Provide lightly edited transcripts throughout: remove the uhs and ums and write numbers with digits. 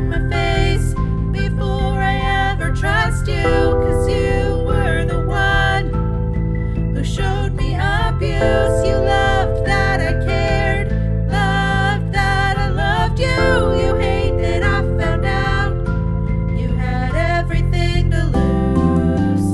on my face before I ever trust you, 'cause you were the one who showed me abuse. You loved that I cared, loved that I loved you. You hate that I found out you had everything to lose.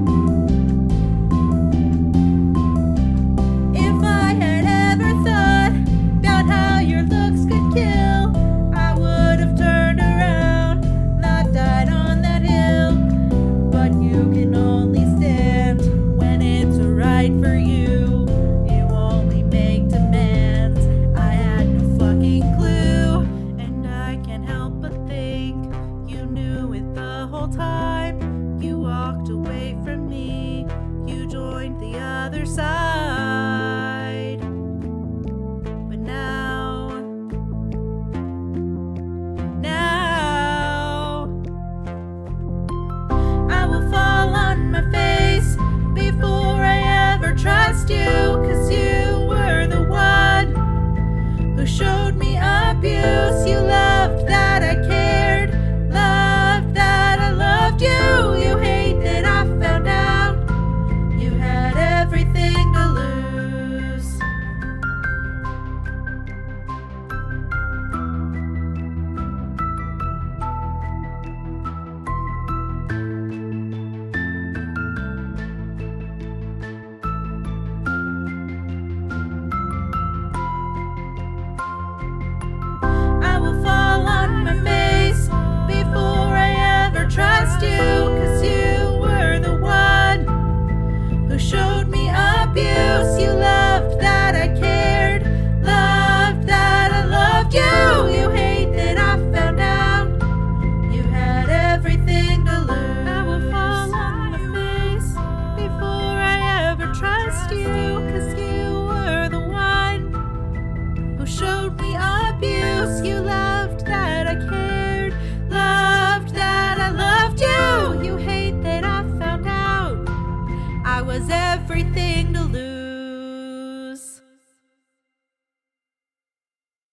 If I had ever thought about how your looks could kill, I would have turned around, not died on that hill. But you can only stand when it's right for you. You only make demands. I had no fucking clue, and I can't help but think you knew it the whole time. You walked away from me, you joined the other side. But now I will fall on my face before I ever trust you, 'cause you were the one who showed me abuse. You loved that I cared, loved that I loved you. You hate that I found out you had everything to lose. I will fall on my face before I ever trust you, 'cause you were the one who showed me abuse. You loved that I cared, loved that I loved you. You hate that I found out you had everything to lose. I will fall on my face before I ever trust you, 'cause you were the one who showed me abuse. You loved that I cared, loved that I loved you. You hate that I found out I was everything